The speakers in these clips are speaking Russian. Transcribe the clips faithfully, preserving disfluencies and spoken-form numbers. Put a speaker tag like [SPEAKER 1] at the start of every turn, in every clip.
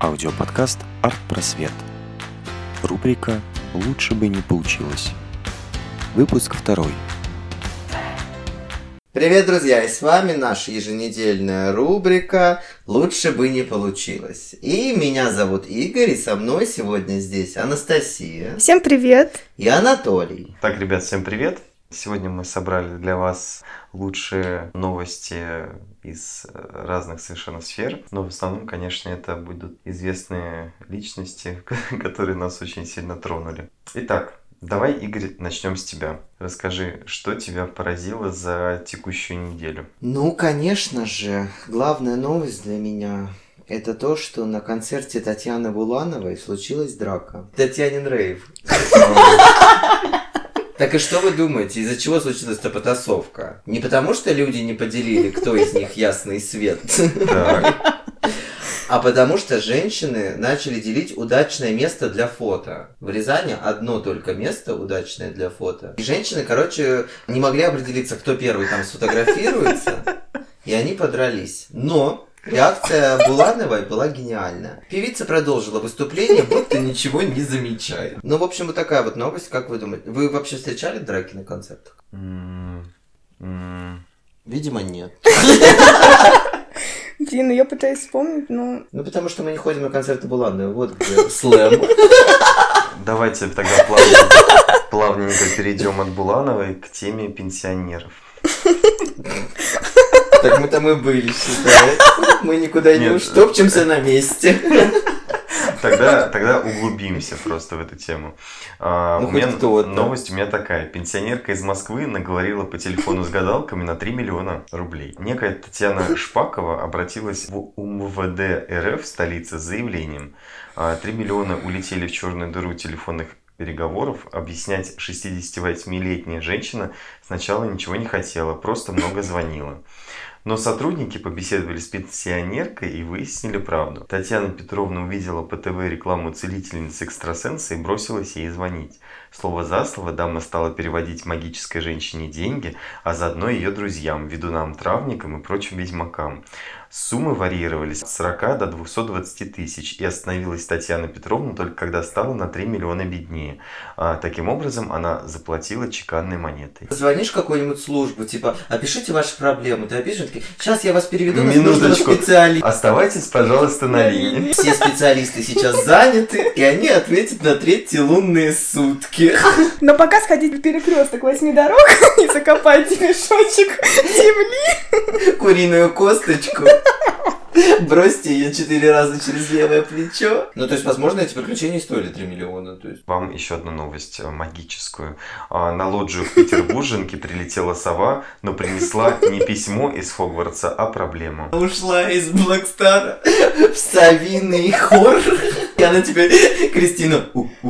[SPEAKER 1] Аудиоподкаст «Арт-просвет». Рубрика «Лучше бы не получилось». Выпуск второй.
[SPEAKER 2] Привет, друзья! И с вами наша еженедельная рубрика «Лучше бы не получилось». И меня зовут Игорь, и со мной сегодня здесь Анастасия.
[SPEAKER 3] Всем привет!
[SPEAKER 2] И Анатолий.
[SPEAKER 4] Так, ребят, всем привет! Сегодня мы собрали для вас лучшие новости из разных совершенно сфер. Но в основном, конечно, это будут известные личности, которые нас очень сильно тронули. Итак, давай, Игорь, начнем с тебя. Расскажи, что тебя поразило за текущую неделю?
[SPEAKER 2] Ну, конечно же, главная новость для меня – это то, что на концерте Татьяны Булановой случилась драка. Татьянин рейв. Так и что вы думаете, из-за чего случилась эта потасовка? Не потому, что люди не поделили, кто из них ясный свет, а потому что женщины начали делить удачное место для фото. В Рязани одно только место удачное для фото. И женщины, короче, не могли определиться, кто первый там сфотографируется, и они подрались. Но реакция Булановой была гениальная. Певица продолжила выступление, будто ничего не замечает. Ну, в общем, вот такая вот новость. Как вы думаете? Вы вообще встречали драки на концертах? Видимо, нет.
[SPEAKER 3] Блин, ну я пытаюсь вспомнить, но...
[SPEAKER 2] Ну, потому что мы не ходим на концерты Булановой. Вот где слэм.
[SPEAKER 4] Давайте тогда плавненько, плавненько перейдем от Булановой к теме пенсионеров.
[SPEAKER 2] Так мы там и были, считай. Мы никуда не уштопчемся на месте.
[SPEAKER 4] Тогда, тогда углубимся просто в эту тему. А,
[SPEAKER 2] ну,
[SPEAKER 4] у меня
[SPEAKER 2] кто-то.
[SPEAKER 4] Новость у меня такая. Пенсионерка из Москвы наговорила по телефону с гадалками на три миллиона рублей. Некая Татьяна Шпакова обратилась в УМВД РФ в столице с заявлением. три миллиона улетели в черную дыру телефонных переговоров. Объяснять шестидесятивосьмилетняя женщина сначала ничего не хотела, просто много звонила. Но сотрудники побеседовали с пенсионеркой и выяснили правду. Татьяна Петровна увидела по ТВ рекламу целительницы-экстрасенса и бросилась ей звонить. Слово за слово дама стала переводить магической женщине деньги, а заодно ее друзьям, ведунам, травникам и прочим ведьмакам. Суммы варьировались от сорока до двухсот двадцати тысяч, и остановилась Татьяна Петровна только когда стала на три миллиона беднее. А, таким образом, она заплатила чеканной монетой.
[SPEAKER 2] Звонишь в какую-нибудь службу, типа, опишите ваши проблемы, ты опишешь, такие, сейчас я вас переведу на нужного специалиста.
[SPEAKER 4] Оставайтесь, пожалуйста, на линии.
[SPEAKER 2] Все специалисты сейчас заняты, и они ответят на третьи лунные сутки.
[SPEAKER 3] Но пока сходить в перекресток восьми дорог и закопайте мешочек земли.
[SPEAKER 2] Куриную косточку. Бросьте ее четыре раза через левое плечо. Ну, то есть, возможно, эти приключения стоили три миллиона. То есть.
[SPEAKER 4] Вам еще одну новость магическую. На лоджию в Петербурженке прилетела сова, но принесла не письмо из Хогвартса, а проблему.
[SPEAKER 2] Ушла из Блэкстара в совиный хор. И она теперь Кристина.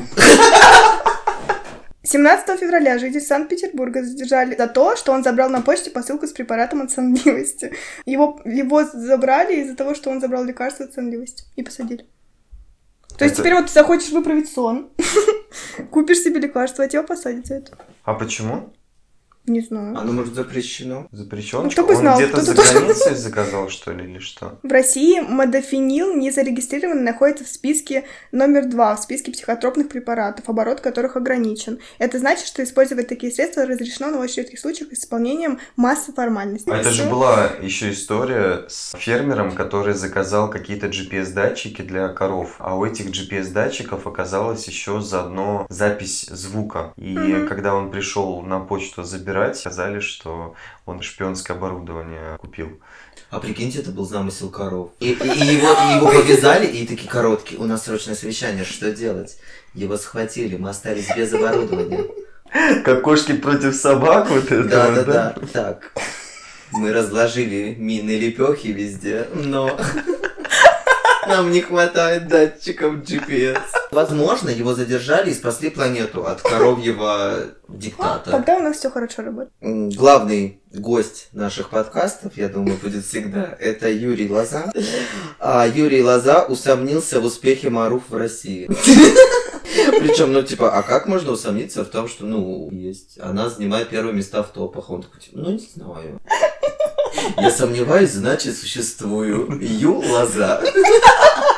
[SPEAKER 3] семнадцатого февраля житель Санкт-Петербурга задержали за то, что он забрал на почте посылку с препаратом от сонливости. Его, его забрали из-за того, что он забрал лекарство от сонливости. И посадили. То есть это... теперь вот ты захочешь выправить сон, купишь себе лекарство, а тебя посадят за это.
[SPEAKER 4] А почему?
[SPEAKER 3] Не знаю.
[SPEAKER 2] Оно, может, запрещено?
[SPEAKER 4] Запрещено?
[SPEAKER 3] Ну, кто бы знал,
[SPEAKER 4] он где-то
[SPEAKER 3] кто-то
[SPEAKER 4] за границей заказал, что ли, или что?
[SPEAKER 3] В России модофенил не зарегистрирован, находится в списке номер два, в списке психотропных препаратов, оборот которых ограничен. Это значит, что использовать такие средства разрешено, но в очень редких случаях с исполнением массы формальностей.
[SPEAKER 4] А это же была еще история с фермером, который заказал какие-то джи пи эс-датчики для коров. А у этих джи пи эс-датчиков оказалась еще заодно запись звука. И mm-hmm. когда он пришел на почту забирать, сказали, что он шпионское оборудование купил.
[SPEAKER 2] А прикиньте, это был замысел коров. И, и, и, его, и его повязали, и такие короткие. У нас срочное совещание, что делать? Его схватили, мы остались без оборудования.
[SPEAKER 4] Как кошки против собак, вот это.
[SPEAKER 2] Да, да, да. Так, мы разложили мины лепехи везде, но нам не хватает датчиков джи пи эс. Возможно, его задержали и спасли планету от коровьего диктата.
[SPEAKER 3] Тогда у нас все хорошо работает.
[SPEAKER 2] Главный гость наших подкастов, я думаю, будет всегда, это Юрий Лоза. А Юрий Лоза усомнился в успехе Маруф в России. Причем, ну, типа, а как можно усомниться в том, что, ну, есть, она занимает первые места в топах? Он такой, типа, ну, не знаю. Я сомневаюсь, значит, существую. Ю Лоза.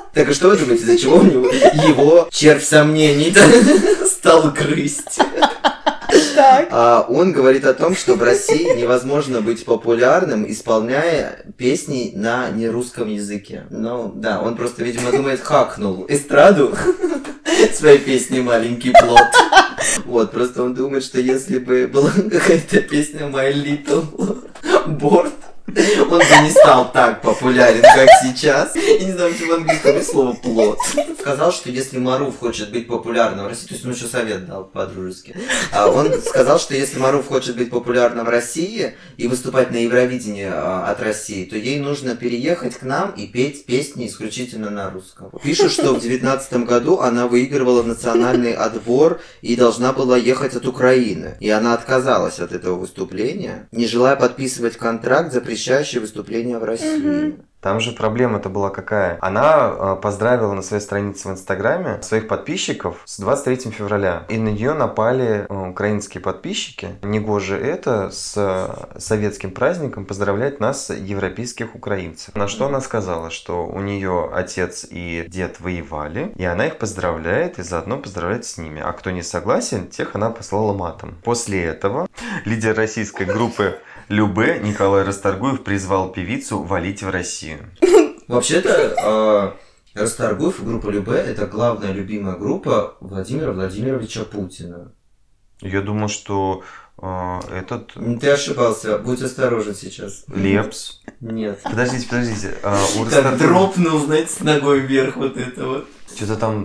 [SPEAKER 2] Так и что вы думаете, из-за чего у него его червь сомнений стал грызть?
[SPEAKER 3] Так.
[SPEAKER 2] А он говорит о том, что в России невозможно быть популярным, исполняя песни на нерусском языке. Ну, да, он просто, видимо, думает, хакнул эстраду своей песни «Маленький плод». Вот, просто он думает, что если бы была какая-то песня «My Little Board», он бы не стал так популярен, как сейчас. И не знаю, почему в английском есть слово «плод». Сказал, что если Марув хочет быть популярным в России, то есть он еще совет дал по-дружески. А он сказал, что если Марув хочет быть популярным в России и выступать на Евровидении от России, то ей нужно переехать к нам и петь песни исключительно на русском. Пишут, что в девятнадцатом году она выигрывала национальный отбор и должна была ехать от Украины. И она отказалась от этого выступления, не желая подписывать контракт, запрещающий выступления в России.
[SPEAKER 4] Там же проблема-то была какая? Она поздравила на своей странице в Инстаграме своих подписчиков с двадцать третьим февраля. И на нее напали украинские подписчики. Негоже это с советским праздником поздравлять нас, европейских украинцев. На что она сказала, что у нее отец и дед воевали, и она их поздравляет и заодно поздравляет с ними. А кто не согласен, тех она послала матом. После этого лидер российской группы Любэ Николай Расторгуев призвал певицу валить в Россию.
[SPEAKER 2] Вообще-то, э, Расторгуев и группа Любэ — это главная любимая группа Владимира Владимировича Путина.
[SPEAKER 4] Я думал, что э, этот...
[SPEAKER 2] Ты ошибался, будь осторожен сейчас.
[SPEAKER 4] Лепс.
[SPEAKER 2] Нет.
[SPEAKER 4] Подождите, подождите. Э, у
[SPEAKER 2] Как
[SPEAKER 4] Расторгуева-
[SPEAKER 2] дропнул, знаете, с ногой вверх вот это вот.
[SPEAKER 4] Что-то там...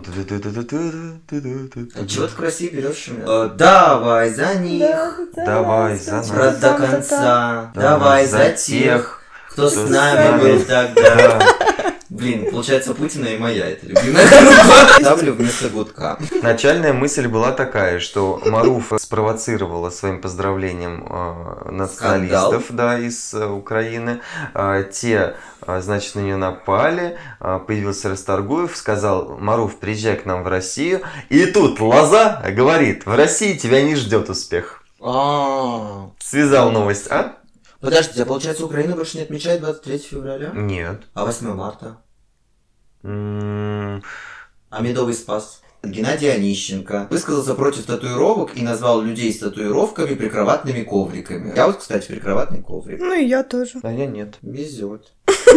[SPEAKER 2] А чего ты красиво берешь? Э, давай за них,
[SPEAKER 4] Давай за нас.
[SPEAKER 2] брат, до конца.
[SPEAKER 4] Давай
[SPEAKER 2] Давай
[SPEAKER 4] за
[SPEAKER 2] за
[SPEAKER 4] тех,
[SPEAKER 2] тех, кто с
[SPEAKER 4] кто с
[SPEAKER 2] нами
[SPEAKER 4] нами.
[SPEAKER 2] был тогда. Блин, получается, Путина и моя это любимая группа. Ставлю вместо гудка.
[SPEAKER 4] Начальная мысль была такая, что Марув спровоцировала своим поздравлением э, националистов, да, из э, Украины. Э, те, э, значит, на нее напали. Э, появился Расторгуев, сказал: Марув, приезжай к нам в Россию. И тут Лоза говорит: в России тебя не ждет успех.
[SPEAKER 2] А,
[SPEAKER 4] Связал новость, а?
[SPEAKER 2] подождите, а получается, Украина больше не отмечает двадцать третьего февраля?
[SPEAKER 4] Нет.
[SPEAKER 2] А восьмого марта?
[SPEAKER 4] М,
[SPEAKER 2] А Медовый Спас? Геннадий Онищенко высказался против татуировок и назвал людей с татуировками прикроватными ковриками. Я вот, кстати, прикроватный коврик.
[SPEAKER 3] Ну и я тоже.
[SPEAKER 4] А я нет.
[SPEAKER 2] Везет.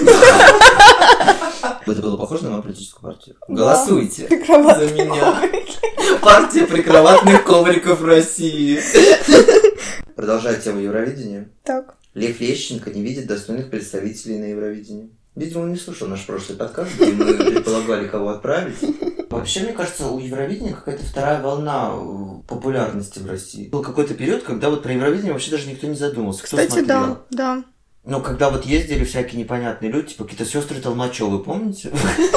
[SPEAKER 2] Это было похоже на мою политическую партию.
[SPEAKER 3] Да.
[SPEAKER 2] Голосуйте за
[SPEAKER 3] Прикроватные
[SPEAKER 2] меня.
[SPEAKER 3] коврики.
[SPEAKER 2] Партия прикроватных ковриков России. Продолжая тему Евровидения.
[SPEAKER 3] Так.
[SPEAKER 2] Лев Лещенко не видит достойных представителей на Евровидении. Видимо, он не слушал наш прошлый подкаст, где мы предполагали, кого отправить. Вообще, мне кажется, у Евровидения какая-то вторая волна популярности в России. Был какой-то период, когда вот про Евровидение вообще даже никто не задумался. Кто
[SPEAKER 3] Кстати,
[SPEAKER 2] смотрел?
[SPEAKER 3] да, да.
[SPEAKER 2] Ну, когда вот ездили всякие непонятные люди, типа какие-то сестры Толмачевы, помните?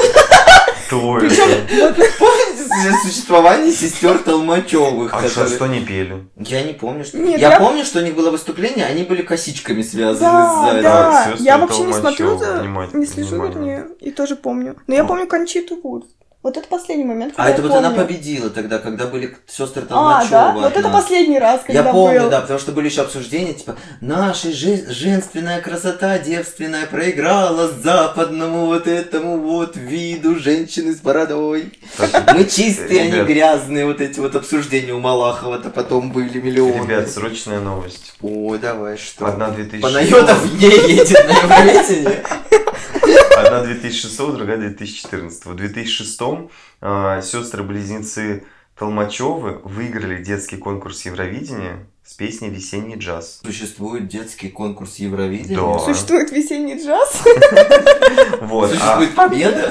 [SPEAKER 4] Кто это?
[SPEAKER 2] Помните существование сестер Толмачевых?
[SPEAKER 4] А что, что не пели?
[SPEAKER 2] Я не помню, что...
[SPEAKER 3] Нет,
[SPEAKER 2] я,
[SPEAKER 3] я-
[SPEAKER 2] помню, что у них было выступление, они были косичками связаны
[SPEAKER 3] Да,
[SPEAKER 2] сзади.
[SPEAKER 3] да.
[SPEAKER 4] сестры
[SPEAKER 3] Я вообще не
[SPEAKER 4] Толмачёвы,
[SPEAKER 3] смотрю за...
[SPEAKER 4] внимательно,
[SPEAKER 3] Не слежу,
[SPEAKER 4] внимание.
[SPEAKER 3] вернее, и тоже помню. Но я помню Кончиту Вурст. Вот это последний момент, когда
[SPEAKER 2] А это
[SPEAKER 3] я
[SPEAKER 2] вот она
[SPEAKER 3] помню.
[SPEAKER 2] победила тогда, когда были сестры
[SPEAKER 3] А,
[SPEAKER 2] Толмачёвы.
[SPEAKER 3] да? Вот это
[SPEAKER 2] одна.
[SPEAKER 3] последний раз, когда
[SPEAKER 2] Я помню,
[SPEAKER 3] был.
[SPEAKER 2] да, потому что были еще обсуждения, типа, наша же- женственная красота девственная проиграла западному вот этому вот виду женщины с бородой. Мы чистые, они
[SPEAKER 4] Ребят.
[SPEAKER 2] грязные, вот эти вот обсуждения у Малахова-то потом были миллионы.
[SPEAKER 4] Ребят, срочная новость.
[SPEAKER 2] Ой, давай, что?
[SPEAKER 4] Одна две тысячи
[SPEAKER 2] Панайотов не едет на Евровидение.
[SPEAKER 4] Одна две тысячи шестого, другая две тысячи четырнадцатого. В две тысячи шестом э, сестры-близнецы Толмачёвы выиграли детский конкурс Евровидения с песней «Весенний джаз».
[SPEAKER 2] Существует детский конкурс Евровидения?
[SPEAKER 4] Да.
[SPEAKER 3] Существует весенний джаз,
[SPEAKER 4] Вот, а,
[SPEAKER 2] Существует победа?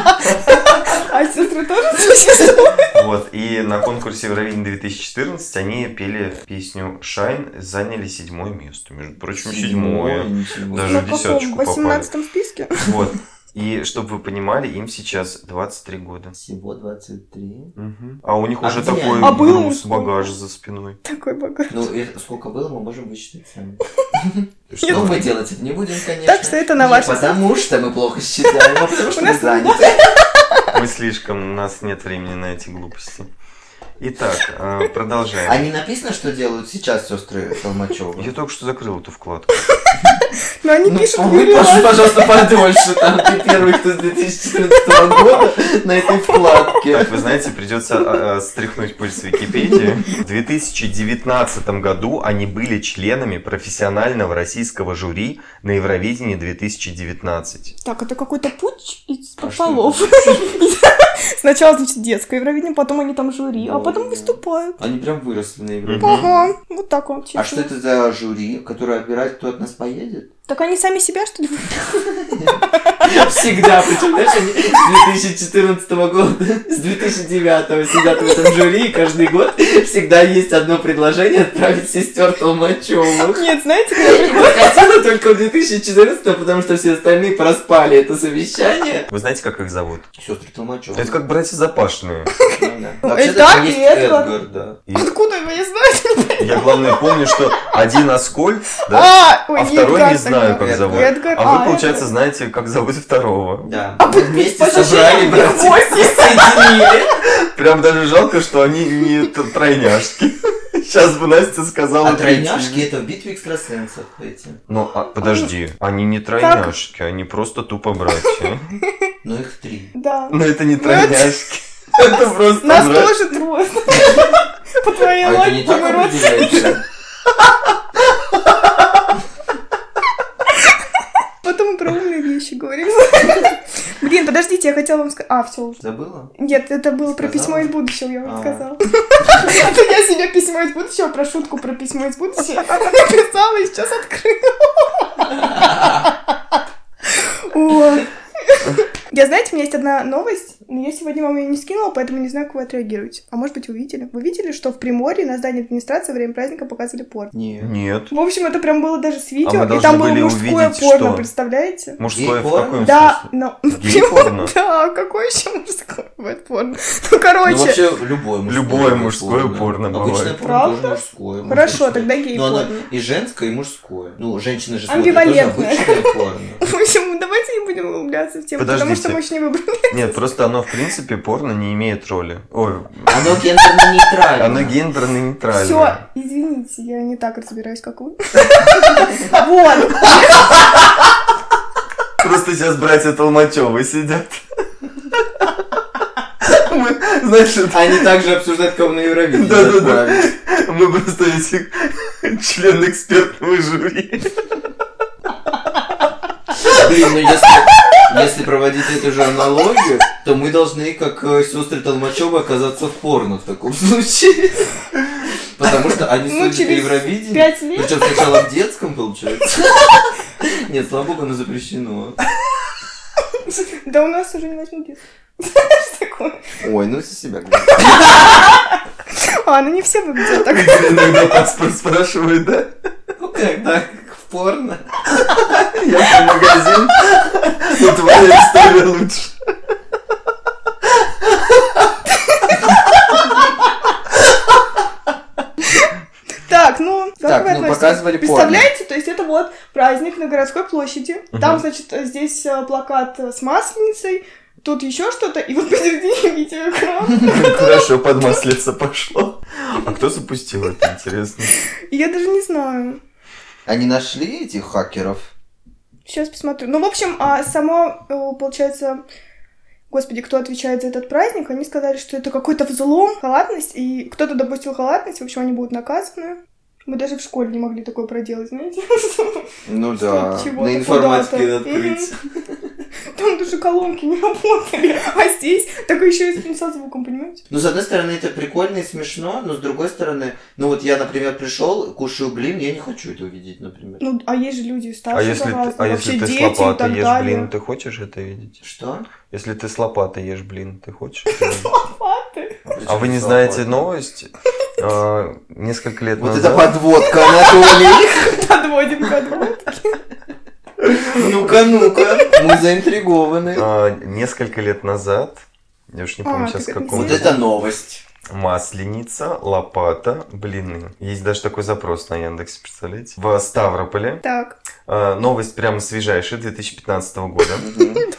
[SPEAKER 3] а сестры тоже существуют.
[SPEAKER 4] вот, и на конкурсе Евровидения две тысячи четырнадцать они пели песню «Шайн», заняли седьмое место. Между прочим, седьмое.
[SPEAKER 2] Ничего.
[SPEAKER 4] Даже
[SPEAKER 3] На
[SPEAKER 4] в десяточку
[SPEAKER 3] каком? В
[SPEAKER 4] попали.
[SPEAKER 3] восемнадцатом списке?
[SPEAKER 4] Вот. И чтобы вы понимали, им сейчас двадцать три года.
[SPEAKER 2] Всего двадцать три.
[SPEAKER 4] Мгм. А у них
[SPEAKER 2] А
[SPEAKER 4] уже
[SPEAKER 2] где
[SPEAKER 4] такой
[SPEAKER 2] они?
[SPEAKER 3] А было
[SPEAKER 4] груз,
[SPEAKER 3] сколько?
[SPEAKER 4] багаж за спиной.
[SPEAKER 3] Такой богат.
[SPEAKER 2] Ну, и сколько было, мы можем высчитать сами.
[SPEAKER 4] Что?
[SPEAKER 2] Но мы делать это не будем, конечно.
[SPEAKER 3] Так что это на
[SPEAKER 2] Не
[SPEAKER 3] вашей
[SPEAKER 2] потому что мы плохо считаем, а потому что
[SPEAKER 3] У
[SPEAKER 2] мы
[SPEAKER 3] нас
[SPEAKER 2] заняты.
[SPEAKER 4] Мы слишком, у нас нет времени на эти глупости. Итак, э, продолжаем.
[SPEAKER 2] А не написано, что делают сейчас сестры Толмачевы?
[SPEAKER 4] Я только что закрыл эту вкладку.
[SPEAKER 3] Но они
[SPEAKER 2] Ну,
[SPEAKER 3] пишут
[SPEAKER 2] вы,
[SPEAKER 3] Юрий
[SPEAKER 2] пож-
[SPEAKER 3] Лазарев.
[SPEAKER 2] пожалуйста, подольше. Там ты первый, кто с две тысячи четырнадцатого года на этой вкладке.
[SPEAKER 4] Так, вы знаете, придется э, э, стряхнуть пульс Википедии. В две тысячи девятнадцатом году они были членами профессионального российского жюри на Евровидении две тысячи девятнадцать.
[SPEAKER 3] Так, это какой-то путь из
[SPEAKER 2] А что
[SPEAKER 3] полов. Сначала, значит, детское Евровидение, потом они там жюри, а потом выступают.
[SPEAKER 2] Они прям выросли на Евровидении.
[SPEAKER 3] Ага, вот так вот.
[SPEAKER 2] А что это за жюри, которое отбирает, кто от нас поедет?
[SPEAKER 3] Так они сами себя, что ли?
[SPEAKER 2] Всегда, причем, знаешь, они с две тысячи четырнадцатого года, с две тысячи девятого сидят в этом жюри, и каждый год всегда есть одно предложение отправить сестер Толмачевых.
[SPEAKER 3] Нет, знаете,
[SPEAKER 2] И прокатило только в две тысячи четырнадцатом, потому что все остальные проспали это совещание.
[SPEAKER 4] Вы знаете, как их зовут?
[SPEAKER 2] Сестры Толмачевых.
[SPEAKER 4] Это как братья Запашные.
[SPEAKER 2] Ну да.
[SPEAKER 3] Ну,
[SPEAKER 2] Вообще-то
[SPEAKER 3] Эдгар
[SPEAKER 2] там есть
[SPEAKER 3] и Эдгар.
[SPEAKER 2] Эдгар, да.
[SPEAKER 4] И
[SPEAKER 3] откуда вы не знаете?
[SPEAKER 4] я, главное, помню, что один Аскольд, да?
[SPEAKER 3] А, ой,
[SPEAKER 4] А второй
[SPEAKER 3] Эдгар
[SPEAKER 4] не знаю,
[SPEAKER 3] тогда.
[SPEAKER 4] как зовут.
[SPEAKER 3] Эдгар,
[SPEAKER 4] А вы,
[SPEAKER 3] а,
[SPEAKER 4] получается,
[SPEAKER 3] Эдгар.
[SPEAKER 4] знаете, как зовут второго.
[SPEAKER 2] Да.
[SPEAKER 3] А
[SPEAKER 2] Мы вместе
[SPEAKER 3] по
[SPEAKER 2] собрали
[SPEAKER 3] ощущениям,
[SPEAKER 2] братьев,
[SPEAKER 3] гости.
[SPEAKER 2] соединили.
[SPEAKER 4] Прям даже жалко, что они не т- тройняшки. Сейчас бы Настя сказала
[SPEAKER 2] А тройняшки
[SPEAKER 4] третий.
[SPEAKER 2] это в битве экстрасенсов эти.
[SPEAKER 4] Ну, а, подожди, они не тройняшки, они просто тупо братья.
[SPEAKER 2] Но их три.
[SPEAKER 3] Да.
[SPEAKER 4] Но это не
[SPEAKER 3] Ну, это-
[SPEAKER 4] тройняшки. Это просто
[SPEAKER 3] Нас
[SPEAKER 4] братья.
[SPEAKER 3] тоже трое. По твоей
[SPEAKER 2] А это не
[SPEAKER 3] логике
[SPEAKER 2] так
[SPEAKER 3] мы родственники.
[SPEAKER 2] определяется?
[SPEAKER 3] Потом мы про умные вещи говорим. Блин, подождите, я хотела вам сказать... А, все уже.
[SPEAKER 2] Забыла?
[SPEAKER 3] Нет, это было про
[SPEAKER 2] Сказала?
[SPEAKER 3] письмо из будущего, я вам
[SPEAKER 2] А.
[SPEAKER 3] сказала. Это я себе письмо из будущего, про шутку про письмо из будущего написала и сейчас открыла. О. Я, знаете, у меня есть одна новость, но я сегодня вам ее не скинула, поэтому не знаю, как вы отреагируете. А может быть, вы видели? Вы видели, что в Приморье на здании администрации во время праздника показывали порно?
[SPEAKER 2] Нет.
[SPEAKER 4] Нет.
[SPEAKER 3] В общем, это прям было даже с
[SPEAKER 4] А мы
[SPEAKER 3] видео, и
[SPEAKER 4] должны
[SPEAKER 3] там было
[SPEAKER 4] были
[SPEAKER 3] мужское
[SPEAKER 4] увидеть,
[SPEAKER 3] порно,
[SPEAKER 4] что?
[SPEAKER 3] представляете?
[SPEAKER 4] Мужское в
[SPEAKER 2] Гей-порно?
[SPEAKER 4] каком
[SPEAKER 3] Да,
[SPEAKER 4] смысле?
[SPEAKER 3] но...
[SPEAKER 4] Гей-порно?
[SPEAKER 3] Да, какое еще мужское бывает порно? Ну,
[SPEAKER 2] Ну,
[SPEAKER 3] короче,
[SPEAKER 2] вообще, любое мужское.
[SPEAKER 4] Любое мужское порно бывает.
[SPEAKER 2] Обычное порно
[SPEAKER 3] Правда?
[SPEAKER 2] тоже мужское.
[SPEAKER 3] Хорошо,
[SPEAKER 2] мужское.
[SPEAKER 3] тогда
[SPEAKER 2] Ну,
[SPEAKER 3] гей-порно.
[SPEAKER 2] оно и женское, и мужское. Ну, женщины же смотрят тоже
[SPEAKER 3] Амбивалентное.
[SPEAKER 2] обычное порно.
[SPEAKER 3] В общем, давайте не будем углубляться в тему, потому
[SPEAKER 4] Подождите.
[SPEAKER 3] что мы еще не выбрали.
[SPEAKER 4] Нет, просто оно, в принципе, порно не имеет роли. Ой,
[SPEAKER 2] Оно гендерно-нейтрально.
[SPEAKER 4] оно гендерно-нейтрально.
[SPEAKER 3] Все, извините, я не так разбираюсь, как вы. Вот.
[SPEAKER 4] Просто сейчас братья Толмачевы сидят. Мы, знаешь, это-
[SPEAKER 2] Они также обсуждают, кого на Евровидение
[SPEAKER 4] Да-да-да.
[SPEAKER 2] отправить.
[SPEAKER 4] мы просто эти члены экспертного жюри.
[SPEAKER 2] Блин, ну если, если проводить эту же аналогию, то мы должны, как э, сестры Толмачевы, оказаться в порно в таком случае. Потому что они
[SPEAKER 3] Ну,
[SPEAKER 2] судят по
[SPEAKER 3] через
[SPEAKER 2] Евровидению.
[SPEAKER 3] пять лет.
[SPEAKER 2] Причем сначала в детском, получается. Нет, слава богу, оно запрещено.
[SPEAKER 3] Да у нас уже не возьмут детство. Что такое?
[SPEAKER 2] Ой, ну за себя говорю.
[SPEAKER 3] А, ну не все выглядят так.
[SPEAKER 4] Игорь иногда паспорт спрашивает, да?
[SPEAKER 2] Ну как, да, как в порно.
[SPEAKER 4] Я в магазин, но твоя история лучше.
[SPEAKER 3] Так, ну, как
[SPEAKER 2] Так,
[SPEAKER 3] вы
[SPEAKER 2] ну,
[SPEAKER 3] относитесь?
[SPEAKER 2] показывали порно.
[SPEAKER 3] Представляете, то есть это вот праздник на городской площади.
[SPEAKER 4] Мгм.
[SPEAKER 3] Там, значит, здесь э, плакат э, с масленицей, тут еще что-то, и вот посередине видеоэкран.
[SPEAKER 4] Хорошо, под маслица пошло. А кто запустил это, интересно?
[SPEAKER 3] И я даже не знаю.
[SPEAKER 2] Они нашли этих хакеров?
[SPEAKER 3] Сейчас посмотрю. Ну, в общем, а само, э, получается, господи, кто отвечает за этот праздник, они сказали, что это какой-то взлом, халатность, и кто-то допустил халатность, в общем, они будут наказаны. Мы даже в школе не могли такое проделать, знаете?
[SPEAKER 2] Ну
[SPEAKER 3] Что,
[SPEAKER 2] да,
[SPEAKER 3] чего-то
[SPEAKER 2] на информатике
[SPEAKER 3] куда-то.
[SPEAKER 2] открыть.
[SPEAKER 3] Там даже колонки не работали, а здесь так еще и со звуком, понимаете?
[SPEAKER 2] Ну, с одной стороны, это прикольно и смешно, но с другой стороны, ну вот я, например, пришел, кушаю блин, я не хочу это увидеть, например.
[SPEAKER 3] Ну, а есть же люди
[SPEAKER 4] А
[SPEAKER 3] старше
[SPEAKER 4] если, ты,
[SPEAKER 3] гораздо,
[SPEAKER 4] а
[SPEAKER 3] вообще
[SPEAKER 4] если ты
[SPEAKER 3] дети
[SPEAKER 4] с
[SPEAKER 3] и
[SPEAKER 4] лопатой
[SPEAKER 3] так
[SPEAKER 4] ешь
[SPEAKER 3] далее.
[SPEAKER 4] блин, ты хочешь это видеть?
[SPEAKER 2] Что?
[SPEAKER 4] Если ты с лопатой ешь блин, ты хочешь это видеть?
[SPEAKER 3] Лопаты.
[SPEAKER 4] А вы не знаете новость? А, Несколько лет
[SPEAKER 2] Вот
[SPEAKER 4] назад...
[SPEAKER 2] это подводка, Анатолий.
[SPEAKER 3] Подводим к подводке.
[SPEAKER 2] Ну-ка, ну-ка, мы заинтригованы.
[SPEAKER 4] а, Несколько лет назад, я уж не помню
[SPEAKER 3] А,
[SPEAKER 4] сейчас
[SPEAKER 3] как это
[SPEAKER 4] каком...
[SPEAKER 2] Вот это новость.
[SPEAKER 4] Масленица, лопата, блины. Есть даже такой запрос на Яндексе, представляете? В Ставрополе.
[SPEAKER 3] Так.
[SPEAKER 4] А, Новость прямо свежайшая, две тысячи пятнадцатого года.
[SPEAKER 2] Мгм.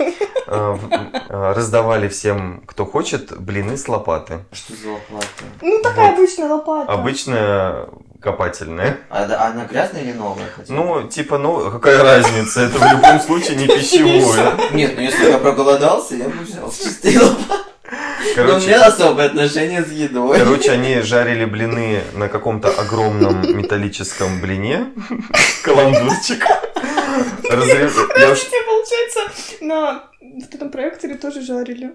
[SPEAKER 4] э, в- э, раздавали всем, кто хочет, блины с лопаты.
[SPEAKER 2] Что за лопата?
[SPEAKER 3] Ну, такая
[SPEAKER 4] Вот.
[SPEAKER 3] обычная лопата.
[SPEAKER 4] Обычная копательная.
[SPEAKER 2] А да- она грязная или новая? хотя бы?
[SPEAKER 4] Ну, типа, ну, какая разница? Это в любом случае не пищевое.
[SPEAKER 2] Нет, ну если я проголодался, я бы взял чистые лопаты. Но у
[SPEAKER 4] Короче,
[SPEAKER 2] меня особое отношение с едой.
[SPEAKER 4] Короче, они жарили блины на каком-то огромном металлическом блине. Каламбурчик. Разрез- я уж-
[SPEAKER 3] Тебе, получается, на вот этом проекторе тоже жарили.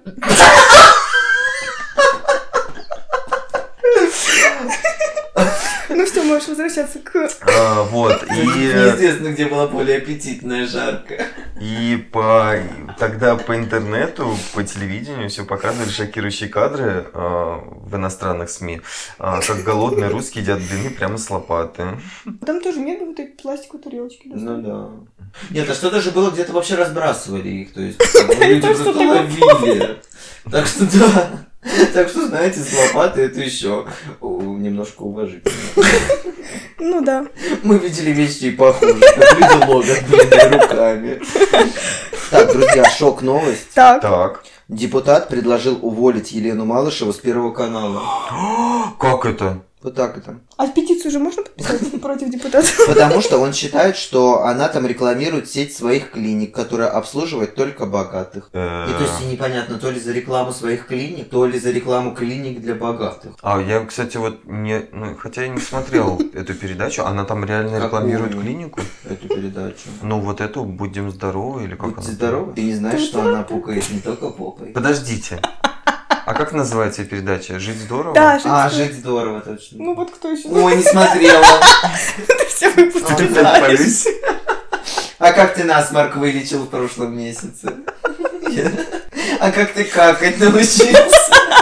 [SPEAKER 3] Ну все, можешь возвращаться к...
[SPEAKER 4] А, вот, и,
[SPEAKER 2] Неизвестно, где была более аппетитная жарка.
[SPEAKER 4] и по, тогда по интернету, по телевидению все показывали шокирующие кадры а, в иностранных СМИ, а, как голодные русские едят блины прямо с лопаты.
[SPEAKER 3] Там тоже нет вот этой пластиковой тарелочки. да?
[SPEAKER 2] Ну да. Нет, а что-то же было, где-то вообще разбрасывали их, то есть люди
[SPEAKER 3] То, что
[SPEAKER 2] просто
[SPEAKER 3] ты
[SPEAKER 2] ловили. Так что да. Так что, знаете, с лопаты это еще немножко уважительно.
[SPEAKER 3] Ну да.
[SPEAKER 2] Мы видели вещи и похуже, как люди ловят блины руками. Так, друзья, шок-новость.
[SPEAKER 3] Так.
[SPEAKER 4] Так,
[SPEAKER 2] Депутат предложил уволить Елену Малышеву с Первого канала.
[SPEAKER 4] как это?
[SPEAKER 2] Вот так это.
[SPEAKER 3] А петицию уже можно подписать против депутата?
[SPEAKER 2] Потому что он считает, что она там рекламирует сеть своих клиник, которая обслуживает только богатых. И то есть и непонятно, то ли за рекламу своих клиник, то ли за рекламу клиник для богатых.
[SPEAKER 4] А я, кстати, вот не, ну, хотя я не смотрел эту передачу, она там реально
[SPEAKER 2] Какую?
[SPEAKER 4] рекламирует клинику?
[SPEAKER 2] Эту передачу.
[SPEAKER 4] Ну, вот эту «Будем здоровы» или как
[SPEAKER 2] Будьте
[SPEAKER 4] она?
[SPEAKER 2] здоровы. Ты не знаешь, что она пукает не только попой.
[SPEAKER 4] Подождите. А как называется передача? «Жить здорово»?
[SPEAKER 3] Да, жить
[SPEAKER 2] А,
[SPEAKER 3] здорово.
[SPEAKER 2] жить здорово, точно.
[SPEAKER 3] Ну вот кто еще?
[SPEAKER 2] Ой, не смотрела.
[SPEAKER 3] Ты все выпуски
[SPEAKER 2] Ну,
[SPEAKER 4] Опять
[SPEAKER 3] знаешь.
[SPEAKER 4] повис.
[SPEAKER 2] А как ты насморк вылечил в прошлом месяце? А как ты какать научился?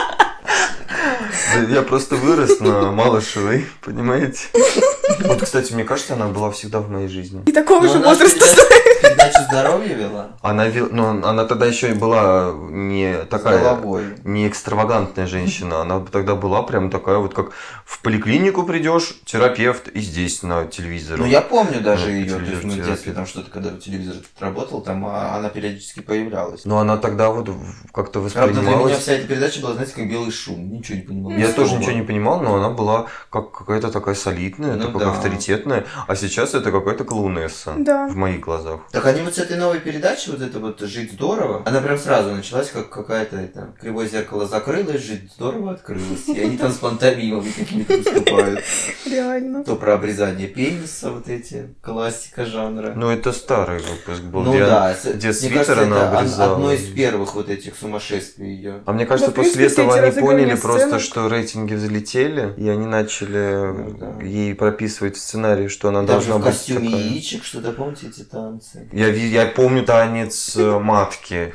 [SPEAKER 4] Да я просто вырос на Малышевой, понимаете? Вот, кстати, мне кажется, она была всегда в моей жизни.
[SPEAKER 3] И такого же
[SPEAKER 2] Ну, она
[SPEAKER 3] возраста.
[SPEAKER 2] передачу- Передачу здоровья вела?
[SPEAKER 4] Она, вел- ну, она тогда еще и была не
[SPEAKER 2] С
[SPEAKER 4] такая,
[SPEAKER 2] головой.
[SPEAKER 4] не экстравагантная женщина. Она тогда была прям такая вот, как в поликлинику придешь, терапевт, и здесь на телевизоре.
[SPEAKER 2] Ну, я помню даже
[SPEAKER 4] Ну,
[SPEAKER 2] ее, то есть мы в
[SPEAKER 4] телевизор,
[SPEAKER 2] детстве там что-то, когда телевизор работал, там а, она периодически появлялась.
[SPEAKER 4] Но она тогда вот в- как-то
[SPEAKER 2] Правда, для меня
[SPEAKER 4] воспринималась.
[SPEAKER 2] вся эта передача была, знаете, как белый шум, ничего не понимал.
[SPEAKER 4] Я
[SPEAKER 3] Ну,
[SPEAKER 4] тоже
[SPEAKER 2] Слова.
[SPEAKER 4] ничего не понимал, но она была как какая-то такая солидная,
[SPEAKER 2] Ну
[SPEAKER 4] такая
[SPEAKER 2] да.
[SPEAKER 4] авторитетная. А сейчас это какая-то клоунесса
[SPEAKER 3] Да.
[SPEAKER 4] в моих глазах.
[SPEAKER 2] Так они вот с этой новой передачи, вот это вот «Жить здорово», она прям сразу началась, как какая-то это, кривое зеркало закрылось, «Жить здорово» открылось, и они там с пантомимами какими-то выступают.
[SPEAKER 3] Реально.
[SPEAKER 2] То про обрезание пениса, вот эти, классика жанра.
[SPEAKER 4] Ну, это старый выпуск был.
[SPEAKER 2] Ну
[SPEAKER 4] где-
[SPEAKER 2] да, с-
[SPEAKER 4] где
[SPEAKER 2] мне
[SPEAKER 4] свитер
[SPEAKER 2] кажется,
[SPEAKER 4] она
[SPEAKER 2] это од-
[SPEAKER 4] обрезала.
[SPEAKER 2] одно из первых вот этих сумасшествий ее.
[SPEAKER 4] А мне кажется,
[SPEAKER 3] Да, в принципе,
[SPEAKER 4] после этого
[SPEAKER 3] все эти
[SPEAKER 4] они поняли
[SPEAKER 3] разыгрывания
[SPEAKER 4] просто,
[SPEAKER 3] сценок.
[SPEAKER 4] что рейтинги взлетели, и они начали
[SPEAKER 2] Ну да.
[SPEAKER 4] ей прописывать в сценарии, что она
[SPEAKER 2] Там же
[SPEAKER 4] должна
[SPEAKER 2] в
[SPEAKER 4] быть
[SPEAKER 2] костюме
[SPEAKER 4] такая.
[SPEAKER 2] яичек, что-то помните эти танцы?
[SPEAKER 4] Я, ви- я помню танец э, матки.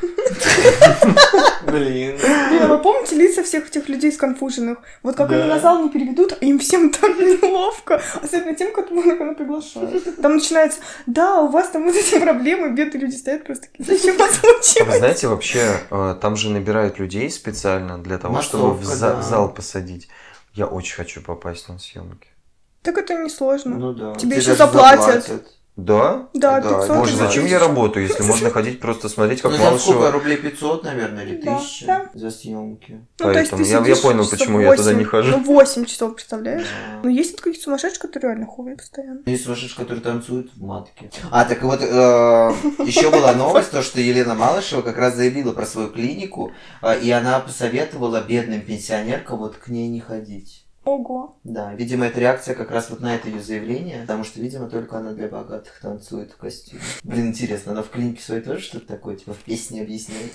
[SPEAKER 2] Блин.
[SPEAKER 3] Блин, а вы помните лица всех этих людей сконфуженных? Вот как
[SPEAKER 2] Да.
[SPEAKER 3] они на зал не переведут, а им всем там неловко. Особенно тем, которых она приглашает. Там начинается, да, у вас там вот эти проблемы, бедные люди стоят просто такие, зачем вас
[SPEAKER 4] А вы
[SPEAKER 3] случилось?
[SPEAKER 4] знаете, вообще, э, там же набирают людей специально для того, чтобы в,
[SPEAKER 2] Массовка,
[SPEAKER 4] за-
[SPEAKER 2] да.
[SPEAKER 4] зал посадить. Я очень хочу попасть на съемки.
[SPEAKER 3] Так это не сложно.
[SPEAKER 2] Ну да.
[SPEAKER 3] Тебе
[SPEAKER 2] Тебе
[SPEAKER 3] еще
[SPEAKER 2] даже
[SPEAKER 3] заплатят.
[SPEAKER 4] Да?
[SPEAKER 3] Да,
[SPEAKER 2] Да,
[SPEAKER 3] пятьсот.
[SPEAKER 4] Боже,
[SPEAKER 3] или
[SPEAKER 4] зачем
[SPEAKER 3] тысячу.
[SPEAKER 4] я работаю, если можно ходить просто смотреть, как
[SPEAKER 2] Ну там сколько,
[SPEAKER 4] Малышева...
[SPEAKER 2] рублей пятьсот, наверное, или
[SPEAKER 3] Да,
[SPEAKER 2] тысяча
[SPEAKER 3] да.
[SPEAKER 2] за съемки.
[SPEAKER 3] Ну, то есть ты
[SPEAKER 4] Поэтому я- я
[SPEAKER 3] сидишь
[SPEAKER 4] понял,
[SPEAKER 3] часов
[SPEAKER 4] почему я туда не
[SPEAKER 3] восемь,
[SPEAKER 4] хожу.
[SPEAKER 3] Ну, восемь часов, представляешь?
[SPEAKER 2] Да.
[SPEAKER 3] Ну, есть вот какие-то сумасшедшие, которые реально ходят постоянно.
[SPEAKER 2] Есть сумасшедшие, которые танцуют в матке. А, так вот, еще была новость, то, что Елена Малышева как раз заявила про свою клинику, э, и она посоветовала бедным пенсионеркам вот к ней не ходить.
[SPEAKER 3] Ого.
[SPEAKER 2] Да, видимо, это реакция как раз вот на это ее заявление, потому что, видимо, только она для богатых танцует в костюме. Блин, интересно, она в клинике своей тоже что-то такое, типа в песне объясняет?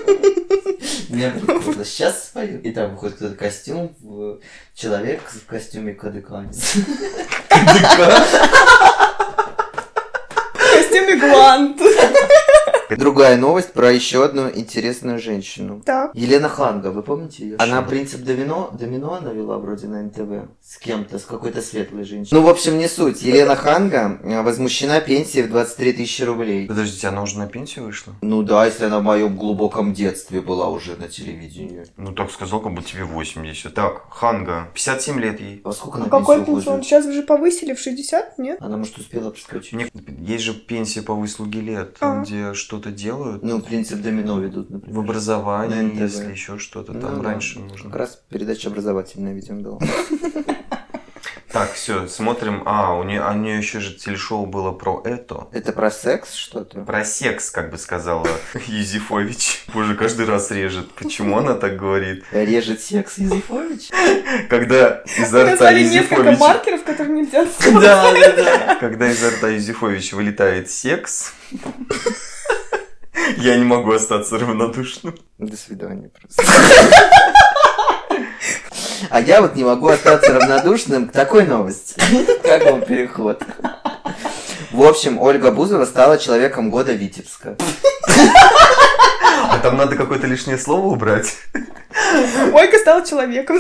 [SPEAKER 2] Меня прикольно. Сейчас спою. И там выходит кто-то костюм, в- человек в костюме кадыканец.
[SPEAKER 3] В костюме глант.
[SPEAKER 2] Другая новость про еще одну интересную женщину.
[SPEAKER 3] Так.
[SPEAKER 2] Елена Ханга, вы помните ее? Она
[SPEAKER 4] Что?
[SPEAKER 2] принцип домино, домино она вела вроде на эн тэ вэ с кем-то, с какой-то светлой женщиной. Ну, в общем, не суть. Елена Ханга э, возмущена пенсией в двадцать три тысячи рублей.
[SPEAKER 4] Подождите, она уже на пенсию вышла?
[SPEAKER 2] Ну да, если она в моем глубоком детстве была уже на телевидении.
[SPEAKER 4] Ну так сказал, как будто тебе восемьдесят. Так, Ханга, пятьдесят семь лет ей.
[SPEAKER 2] Во сколько
[SPEAKER 3] А
[SPEAKER 2] на
[SPEAKER 3] какой
[SPEAKER 2] пенсию
[SPEAKER 3] пенсион?
[SPEAKER 2] уходит?
[SPEAKER 3] Сейчас уже повысили в шестьдесят, нет?
[SPEAKER 2] Она, может, успела проскочить.
[SPEAKER 4] У них есть же пенсия по выслуге лет,
[SPEAKER 3] А.
[SPEAKER 4] где что что-то делают.
[SPEAKER 2] Ну, принцип домино ведут, например.
[SPEAKER 4] В образовании,
[SPEAKER 2] На эн тэ вэ.
[SPEAKER 4] если еще что-то
[SPEAKER 2] Ну
[SPEAKER 4] там
[SPEAKER 2] да.
[SPEAKER 4] раньше нужно.
[SPEAKER 2] Как раз передача образовательная, видимо, была.
[SPEAKER 4] Так, все, смотрим. А, у нее, у нее еще же телешоу было про это.
[SPEAKER 2] Это про секс что-то?
[SPEAKER 4] Про секс, как бы сказала Юзефович. Боже, каждый раз режет. Почему она так говорит?
[SPEAKER 2] Режет секс Юзефович?
[SPEAKER 4] Когда изо
[SPEAKER 3] Мы
[SPEAKER 4] рта
[SPEAKER 3] назвали несколько
[SPEAKER 4] Юзефович...
[SPEAKER 3] маркеров, которые нельзя
[SPEAKER 2] Да, да, да.
[SPEAKER 4] Когда изо рта Юзефович вылетает секс, я не могу остаться равнодушным.
[SPEAKER 2] До свидания просто. А я вот не могу остаться равнодушным к такой новости. Как вам переход? В общем, Ольга Бузова стала человеком года Витебска.
[SPEAKER 4] А там надо какое-то лишнее слово убрать.
[SPEAKER 3] Ольга стала человеком.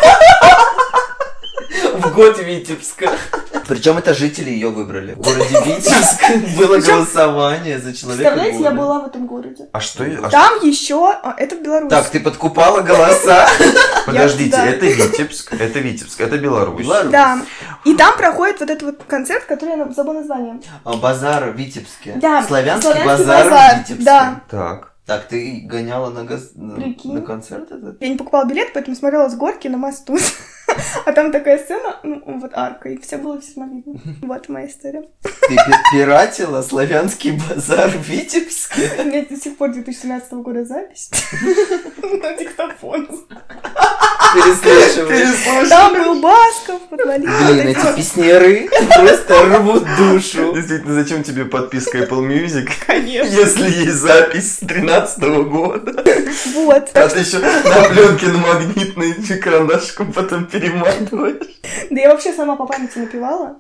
[SPEAKER 2] В год Витебска. Причем это жители ее выбрали. В городе Витебск было
[SPEAKER 3] Причем-
[SPEAKER 2] голосование за человека
[SPEAKER 3] Представляете,
[SPEAKER 2] года.
[SPEAKER 3] я была в этом городе.
[SPEAKER 4] А что... а что-
[SPEAKER 3] Там еще... а, это в Беларуси.
[SPEAKER 2] Так, ты подкупала голоса.
[SPEAKER 4] Подождите,
[SPEAKER 3] да.
[SPEAKER 4] это Витебск, это Витебск, это Беларусь.
[SPEAKER 2] Беларусь.
[SPEAKER 3] Да. И там проходит вот этот вот концерт, который я забыла название.
[SPEAKER 2] А, Базар в Витебске.
[SPEAKER 3] Да,
[SPEAKER 2] Славянский,
[SPEAKER 3] славянский
[SPEAKER 2] базар,
[SPEAKER 3] базар,
[SPEAKER 2] в Витебске.
[SPEAKER 3] да.
[SPEAKER 4] Так.
[SPEAKER 2] Так, ты гоняла на, газ... на-
[SPEAKER 3] Прикинь.
[SPEAKER 2] на концерт этот?
[SPEAKER 3] Я не покупала билет, поэтому смотрела с горки на мосту. А там такая сцена, ну, вот арка, и все было все равно видно. Вот моя история.
[SPEAKER 2] Ты пи- пиратила славянский базар в Витебске?
[SPEAKER 3] У меня до сих пор две тысячи семнадцатого года запись. На диктофон.
[SPEAKER 2] Переслушиваешь.
[SPEAKER 3] Там был Басков, подвалил.
[SPEAKER 2] Блин, эти песняры просто рвут душу.
[SPEAKER 4] Действительно, зачем тебе подписка Apple Music,
[SPEAKER 3] Конечно.
[SPEAKER 4] если есть запись с тринадцатого года?
[SPEAKER 3] Вот.
[SPEAKER 4] А ты еще на пленке на магнитной карандашком потом перематываешь.
[SPEAKER 3] Да я вообще сама по памяти напевала.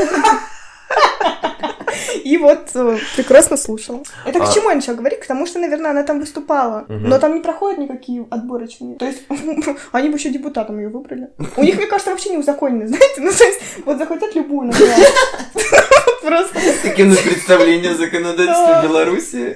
[SPEAKER 3] И вот э, прекрасно слушала. Это к
[SPEAKER 4] А-
[SPEAKER 3] чему я начала говорить? К тому, что, наверное, она там выступала.
[SPEAKER 4] Мгм.
[SPEAKER 3] Но там не проходят никакие отборочные. То есть они бы еще депутатом ее выбрали. У них, мне кажется, вообще не узаконено, знаете? Ну, то есть вот захотят любую назвать. Просто.
[SPEAKER 2] Таким представление о законодательстве Беларуси.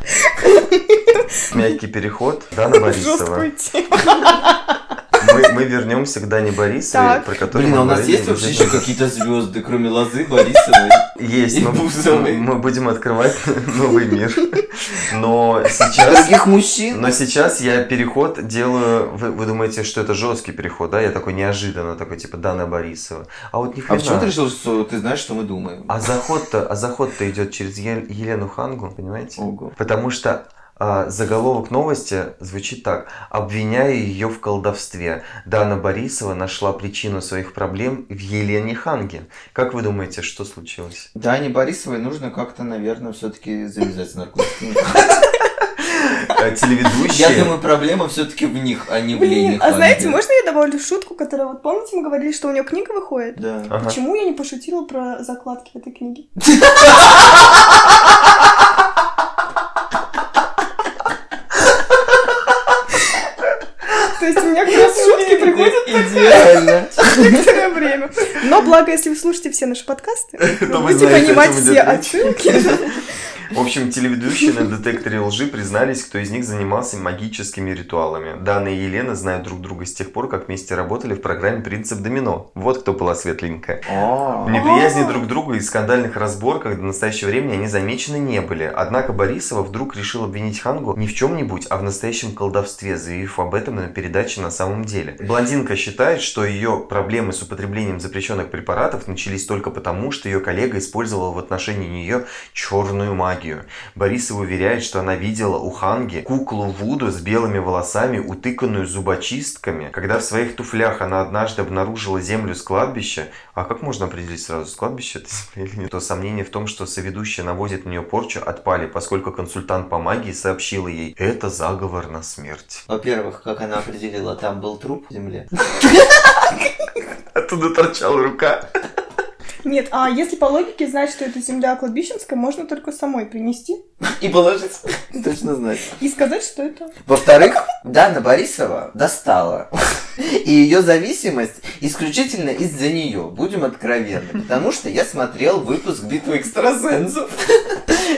[SPEAKER 4] Мягкий переход. Дана Борисова.
[SPEAKER 3] Жесткую тему.
[SPEAKER 4] Мы, мы вернемся к Дане Борисовой,
[SPEAKER 3] Так.
[SPEAKER 4] про которую
[SPEAKER 2] Блин, а у
[SPEAKER 4] мы
[SPEAKER 2] нас
[SPEAKER 4] говорили
[SPEAKER 2] есть вообще
[SPEAKER 4] уже.
[SPEAKER 2] еще какие-то звезды, кроме Лозы, Борисовой?
[SPEAKER 4] Есть,
[SPEAKER 2] и
[SPEAKER 4] но
[SPEAKER 2] Бузовой?
[SPEAKER 4] мы будем открывать новый мир. Но сейчас...
[SPEAKER 2] Других мужчин?
[SPEAKER 4] Но сейчас я переход делаю... Вы, вы думаете, что это жесткий переход, да? Я такой неожиданно, такой типа Дана Борисова. А вот ни
[SPEAKER 2] А
[SPEAKER 4] хрена.
[SPEAKER 2] почему ты решил, что ты знаешь, что мы думаем?
[SPEAKER 4] А заход-то, а заход-то идет через Е- Елену Хангу, понимаете?
[SPEAKER 2] Ого.
[SPEAKER 4] Потому что а, заголовок новости звучит так. Обвиняю ее в колдовстве. Дана Борисова нашла причину своих проблем в Елене Ханге. Как вы думаете, что случилось?
[SPEAKER 2] Дане Борисовой нужно как-то, наверное, все-таки завязать с наркотиками.
[SPEAKER 4] А, Телеведущие...
[SPEAKER 2] Я думаю, проблема все-таки в них, а не в Лене
[SPEAKER 3] Блин, а
[SPEAKER 2] Ханге.
[SPEAKER 3] знаете, можно я добавлю шутку, которая, вот помните, мы говорили, что у нее книга выходит?
[SPEAKER 2] Да.
[SPEAKER 4] Ага.
[SPEAKER 3] Почему я не пошутила про закладки в этой книге? То есть у меня как раз шутки приходят
[SPEAKER 2] Идеально.
[SPEAKER 3] некоторое время. Но благо, если вы слушаете все наши подкасты, вы
[SPEAKER 4] вы
[SPEAKER 3] будете
[SPEAKER 4] знаете, о
[SPEAKER 3] понимать
[SPEAKER 4] чем
[SPEAKER 3] все
[SPEAKER 4] идет речь.
[SPEAKER 3] отсылки.
[SPEAKER 4] В общем, телеведущие на детекторе лжи признались, кто из них занимался магическими ритуалами. Дана и Елена знают друг друга с тех пор, как вместе работали в программе «Принцип домино». Вот кто была светленькая.
[SPEAKER 2] О,
[SPEAKER 4] В неприязни друг к другу и скандальных разборках до настоящего времени они замечены не были. Однако Борисова вдруг решил обвинить Хангу не в чем-нибудь, а в настоящем колдовстве, заявив об этом на передаче «На самом деле». Блондинка считает, что ее проблемы с употреблением запрещенных препаратов начались только потому, что ее коллега использовал в отношении нее черную магию. Борисова уверяет, что она видела у Ханги куклу Вуду с белыми волосами, утыканную зубочистками. Когда в своих туфлях она однажды обнаружила землю с кладбища, а как можно определить сразу, с кладбища это земля или нет, то сомнения в том, что соведущая наводит на нее порчу, отпали, поскольку консультант по магии сообщила ей, это заговор на смерть.
[SPEAKER 2] Во-первых, как она определила, там был труп в земле.
[SPEAKER 4] Оттуда торчала рука.
[SPEAKER 3] Нет, а если по логике знать, что это земля кладбищенская, можно только самой принести
[SPEAKER 2] И положить. Точно знать.
[SPEAKER 3] и сказать, что это...
[SPEAKER 2] Во-вторых, Дана Борисова достала. И ее зависимость исключительно из-за нее. Будем откровенны. Потому что я смотрел выпуск «Битвы экстрасенсов».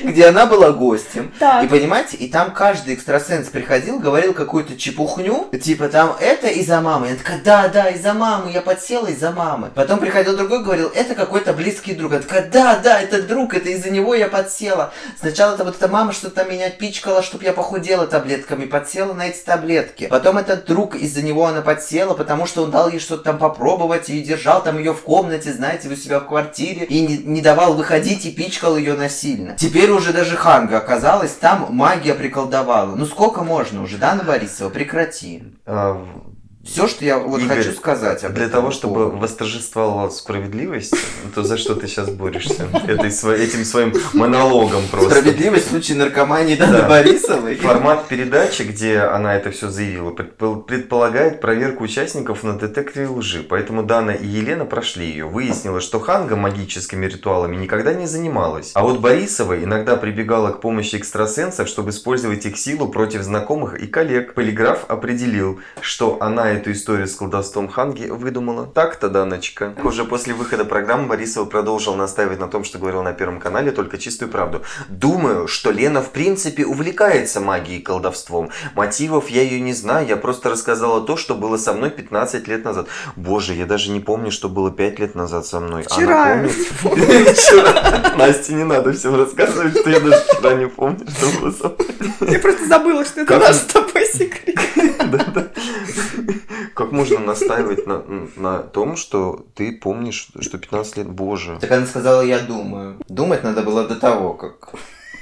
[SPEAKER 2] где она была гостем.
[SPEAKER 3] Так.
[SPEAKER 2] И понимаете, и там каждый экстрасенс приходил, говорил какую-то чепухню, типа там это из-за мамы. Я такая, да, да, из-за мамы, я подсела из-за мамы. Потом приходил другой, говорил, это какой-то близкий друг. Я такая, да, да, это друг, это из-за него я подсела. Сначала это вот эта мама что-то там меня пичкала, чтобы я похудела таблетками, подсела на эти таблетки. Потом этот друг, из-за него она подсела, потому что он дал ей что-то там попробовать и держал там ее в комнате, знаете, у себя в квартире, и не, не давал выходить и пичкал ее насильно. Теперь уже даже Ханга оказалась, там магия приколдовала. Ну сколько можно уже, Дана Борисова, прекрати.
[SPEAKER 4] А,
[SPEAKER 2] Все, что я вот
[SPEAKER 4] Игорь,
[SPEAKER 2] хочу сказать об
[SPEAKER 4] Для
[SPEAKER 2] этом
[SPEAKER 4] того, чтобы
[SPEAKER 2] поводу.
[SPEAKER 4] восторжествовала справедливость, то за что ты сейчас борешься? Этой, сво- этим своим монологом просто.
[SPEAKER 2] Справедливость в случае наркомании Даны
[SPEAKER 4] Да.
[SPEAKER 2] Борисовой.
[SPEAKER 4] Формат передачи, где она это все заявила, предпол- предполагает проверку участников на детекторе лжи. Поэтому Дана и Елена прошли ее. Выяснилось, что Ханга магическими ритуалами никогда не занималась. А вот Борисова иногда прибегала к помощи экстрасенсов, чтобы использовать их силу против знакомых и коллег. Полиграф определил, что она эту историю с колдовством Ханги выдумала. Так-то, Даночка. Уже после выхода программы Борисова продолжила настаивать на том, что говорила на Первом канале, только чистую правду. Думаю, что Лена в принципе увлекается магией и колдовством. Мотивов я ее не знаю, я просто рассказала то, что было со мной пятнадцать лет назад. Боже, я даже не помню, что было пять лет назад со мной.
[SPEAKER 3] Вчера.
[SPEAKER 4] Она помнит? Вчера. Насте не надо всем рассказывать, что я даже вчера не помню, что было со мной.
[SPEAKER 3] Я просто забыла, что это
[SPEAKER 4] Как
[SPEAKER 3] наш
[SPEAKER 4] он-
[SPEAKER 3] с тобой секрет.
[SPEAKER 4] Да-да. Как можно настаивать на, на том, что ты помнишь, что пятнадцать лет? Боже.
[SPEAKER 2] Так она сказала, я думаю. Думать надо было до того, как...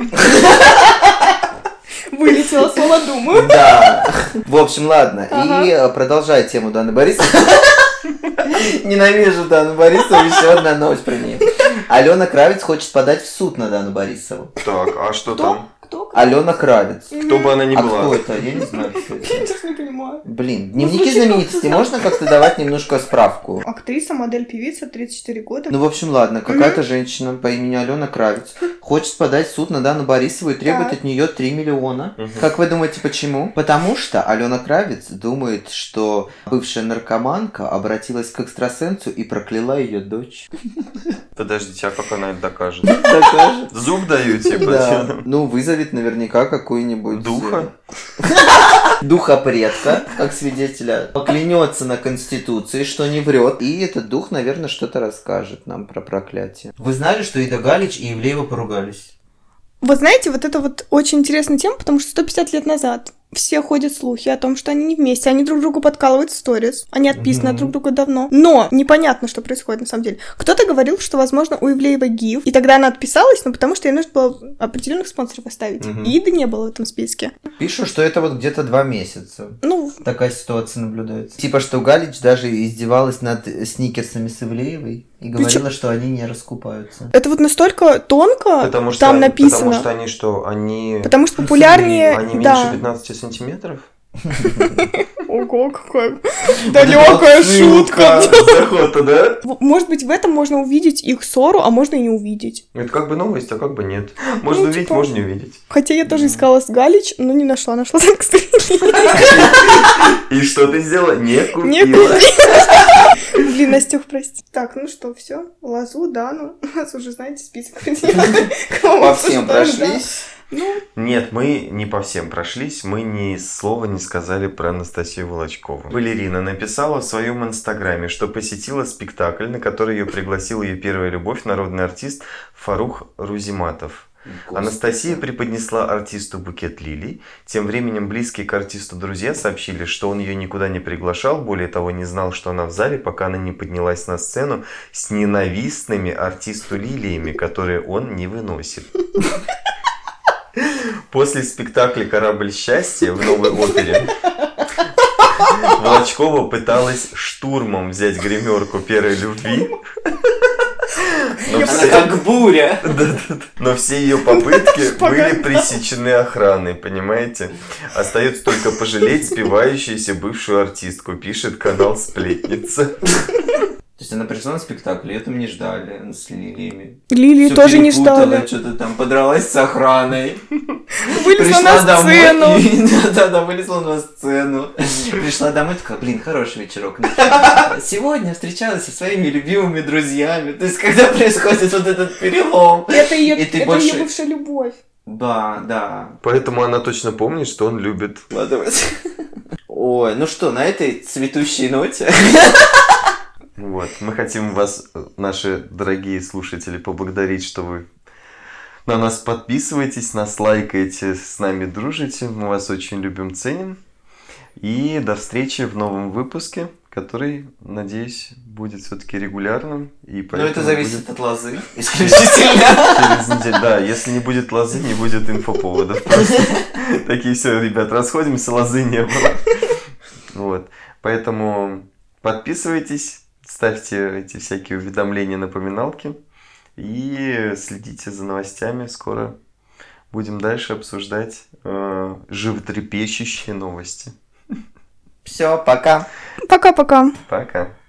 [SPEAKER 3] Вылетело слово «думаю».
[SPEAKER 2] Да. В общем, ладно.
[SPEAKER 3] Ага.
[SPEAKER 2] И э, продолжая тему Даны Борисовой. Ненавижу Дану Борисову. Еще одна новость про нее. Алена Кравец хочет подать в суд на Дану Борисову.
[SPEAKER 4] Так, а что
[SPEAKER 3] Кто?
[SPEAKER 4] там?
[SPEAKER 3] Кто?
[SPEAKER 2] Алена Кравец.
[SPEAKER 4] Кто бы она ни
[SPEAKER 2] А
[SPEAKER 4] была.
[SPEAKER 2] кто это? Я не знаю, кто
[SPEAKER 3] Я
[SPEAKER 2] это.
[SPEAKER 3] сейчас не понимаю.
[SPEAKER 2] Блин, дневники
[SPEAKER 3] звучит как
[SPEAKER 2] знаменитостей
[SPEAKER 3] туда.
[SPEAKER 2] можно как-то давать немножко справку?
[SPEAKER 3] Актриса, модель, певица, тридцать четыре года.
[SPEAKER 2] Ну, в общем, ладно, какая-то женщина по имени Алена Кравец хочет подать в суд на Дану Борисову и требует
[SPEAKER 3] Так.
[SPEAKER 2] от нее три миллиона.
[SPEAKER 4] Мгм.
[SPEAKER 2] Как вы думаете, почему? Потому что Алена Кравец думает, что бывшая наркоманка обратилась к экстрасенсу и прокляла ее дочь.
[SPEAKER 4] Подождите, а как она это докажет?
[SPEAKER 2] Докажет.
[SPEAKER 4] Зуб даю, типа.
[SPEAKER 2] Да.
[SPEAKER 4] чё?
[SPEAKER 2] Ну, вызовет наверняка какую-нибудь...
[SPEAKER 4] Духа?
[SPEAKER 2] Духа предка, как свидетеля, поклянется на Конституции, что не врет. И этот дух, наверное, что-то расскажет нам про проклятие. Вы знали, что Ида Галич и Ивлеева поругались?
[SPEAKER 3] Вот знаете, вот это вот очень интересная тема, потому что сто пятьдесят лет назад все ходят слухи о том, что они не вместе, они друг другу подкалывают в сторис, они отписаны
[SPEAKER 2] Мгм.
[SPEAKER 3] друг друга давно. Но непонятно, что происходит на самом деле. Кто-то говорил, что, возможно, у Ивлеевой гив, и тогда она отписалась, но потому что ей нужно было определенных спонсоров оставить.
[SPEAKER 2] Мгм.
[SPEAKER 3] И Иды не было в этом списке.
[SPEAKER 2] Пишут, что это вот где-то два месяца.
[SPEAKER 3] Ну,
[SPEAKER 2] Такая ситуация наблюдается. Типа, что Галич даже издевалась над сникерсами с Ивлеевой и говорила, что они не раскупаются.
[SPEAKER 3] это вот настолько тонко
[SPEAKER 4] Потому что,
[SPEAKER 3] там написано.
[SPEAKER 4] Потому что они что, они...
[SPEAKER 3] Потому что популярнее...
[SPEAKER 4] Они меньше
[SPEAKER 3] да.
[SPEAKER 4] пятнадцати сантиметров?
[SPEAKER 3] Ого, какая далекая шутка.
[SPEAKER 4] Заход-то, да?
[SPEAKER 3] В- Может быть, в этом можно увидеть их ссору, а можно и не увидеть.
[SPEAKER 4] Это как бы новость, а как бы нет. Можно
[SPEAKER 3] Ну,
[SPEAKER 4] увидеть,
[SPEAKER 3] типа-
[SPEAKER 4] можно не увидеть.
[SPEAKER 3] Хотя я тоже искала с Галич, но не нашла. Нашла так
[SPEAKER 4] И что ты сделала? Не купила.
[SPEAKER 3] Не купила. Блин, Настюх, прости. Так, ну что, все. Лазу, Дану. У нас уже, знаете, список. Кого
[SPEAKER 2] По всем
[SPEAKER 3] обсуждаем, да.
[SPEAKER 2] прошлись.
[SPEAKER 3] Ну,
[SPEAKER 4] Нет, мы не по всем прошлись, мы ни слова не сказали про Анастасию Волочкову. Балерина написала в своем инстаграме, что посетила спектакль, на который ее пригласил ее первая любовь, народный артист Фарух Рузиматов. Анастасия преподнесла артисту букет лилий. Тем временем близкие к артисту друзья сообщили, что он ее никуда не приглашал, более того, не знал, что она в зале, пока она не поднялась на сцену с ненавистными артисту лилиями, которые он не выносит. После спектакля «Корабль счастья» в новой опере Волочкова пыталась штурмом взять гримерку первой любви. Но
[SPEAKER 3] Я
[SPEAKER 4] все,
[SPEAKER 2] Как буря.
[SPEAKER 4] Да-да-да. Но все ее попытки
[SPEAKER 3] Шпагат.
[SPEAKER 4] были пресечены охраной, понимаете? Остается только пожалеть спивающуюся бывшую артистку, пишет канал «Сплетница».
[SPEAKER 2] То есть она пришла на спектакль, ее там не ждали с лилиями.
[SPEAKER 3] Лилии
[SPEAKER 2] Всё
[SPEAKER 3] тоже не
[SPEAKER 2] перепутала,
[SPEAKER 3] ждали.
[SPEAKER 2] Что-то там подралась с охраной.
[SPEAKER 3] Вылезла
[SPEAKER 2] Пришла
[SPEAKER 3] на сцену.
[SPEAKER 2] домой. Да-да, вылезла на сцену. Пришла домой, такая, блин, хороший вечерок. Сегодня встречалась со своими любимыми друзьями. То есть, когда происходит вот этот перелом.
[SPEAKER 3] Это ее,
[SPEAKER 2] И ты
[SPEAKER 3] это
[SPEAKER 2] больше-
[SPEAKER 3] ее бывшая любовь.
[SPEAKER 2] Да, да.
[SPEAKER 4] Поэтому она точно помнит, что он любит.
[SPEAKER 2] Вкладывать. Ой, ну что, на этой цветущей ноте.
[SPEAKER 4] Вот. Мы хотим вас, наши дорогие слушатели, поблагодарить, что вы на нас подписываетесь, нас лайкаете, с нами дружите. Мы вас очень любим, ценим. И до встречи в новом выпуске, который, надеюсь, будет все-таки регулярным. И
[SPEAKER 2] Ну, это
[SPEAKER 4] поэтому
[SPEAKER 2] зависит
[SPEAKER 4] будет
[SPEAKER 2] от лозы. Исключительно.
[SPEAKER 4] через неделю. Да, если не будет лозы, не будет инфоповодов. Просто такие все, ребят, расходимся, лозы не было. Вот. Поэтому подписывайтесь, ставьте эти всякие уведомления, напоминалки и следите за новостями. Скоро будем дальше обсуждать э, животрепещущие новости.
[SPEAKER 2] Все, пока.
[SPEAKER 3] Пока-пока.
[SPEAKER 4] Пока.